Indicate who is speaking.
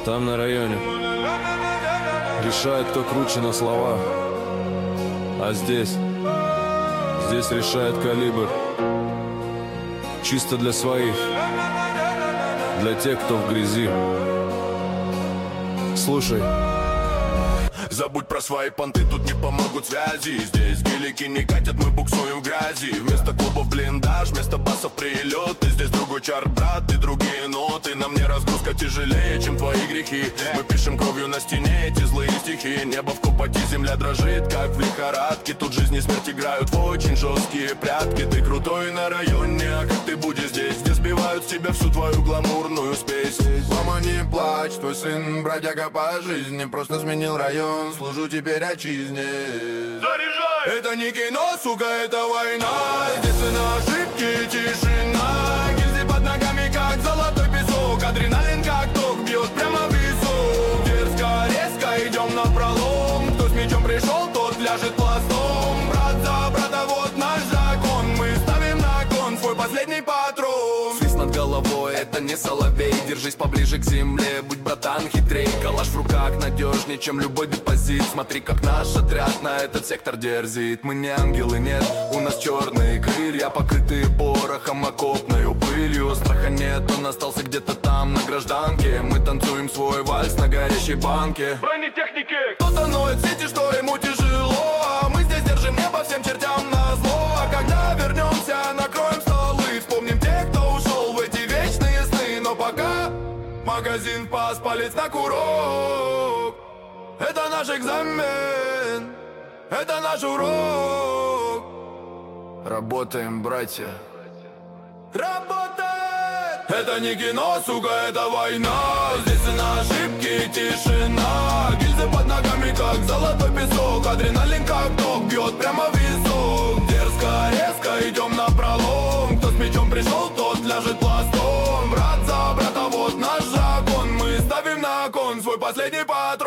Speaker 1: Там на районе решает, кто круче на слова. А здесь решает калибр. Чисто для своих, для тех, кто в грязи. Слушай.
Speaker 2: Забудь про свои понты, тут не помогут связи. Здесь гелики не катят, мы буксуем в грязи. Вместо клубов блиндаж, вместо басов прилеты. Здесь другой чар, брат, и другие ноты. На мне разгрузка тяжелее, чем твои грехи. Мы пишем кровью на стене эти злые стихи. Небо в копоти, земля дрожит, как в лихорадке. Тут жизнь и смерть играют в очень жесткие прятки. Ты крутой на районе, а как ты будешь здесь? Где сбивают с тебя всю твою гламурную спесь.
Speaker 3: Мама, не плачь, твой сын бродяга по жизни. Просто сменил район, служу теперь отчизне.
Speaker 2: Заряжай! Это не кино, сука, это война. Здесь на ошибки тишина. Гильзы под ногами, как золотой песок. Адреналин, как ток, бьет прямо в висок. Дерзко, резко, идем на пролом. Кто с мечом пришел, тот ляжет пластом. Брат за брата, вот наш закон. Мы ставим на кон свой последний патрон.
Speaker 4: Свист над головой, это не соловей. Держись поближе к земле, будь, братан, хитрей. Калаш в руках надежнее, чем любой депозит. Смотри, как наш отряд на этот сектор дерзит. Мы не ангелы, нет, у нас черные крылья, покрытые порохом, окопной пылью. Страха нет, он остался где-то там на гражданке. Мы танцуем свой вальс на горящей банке.
Speaker 2: Бронетехники! Кто-то ноет в сети, что ему тяжело. А мы здесь держим небо всем чертям назло. А когда вернемся, накроем столы. Вспомним тех, кто ушел в эти вечные сны. Но пока магазин пас, палец на курок. Это наш экзамен, это наш урок.
Speaker 4: Работаем, братья.
Speaker 2: Работает! Это не кино, сука, это война. Здесь и на ошибки тишина. Гильзы под ногами, как золотой песок. Адреналин, как ток, бьет прямо в висок. Дерзко, резко, идем на пролом. Кто с мечом пришел, тот ляжет пластом. Брат за брата, вот наш закон. Мы ставим на кон свой последний патрон.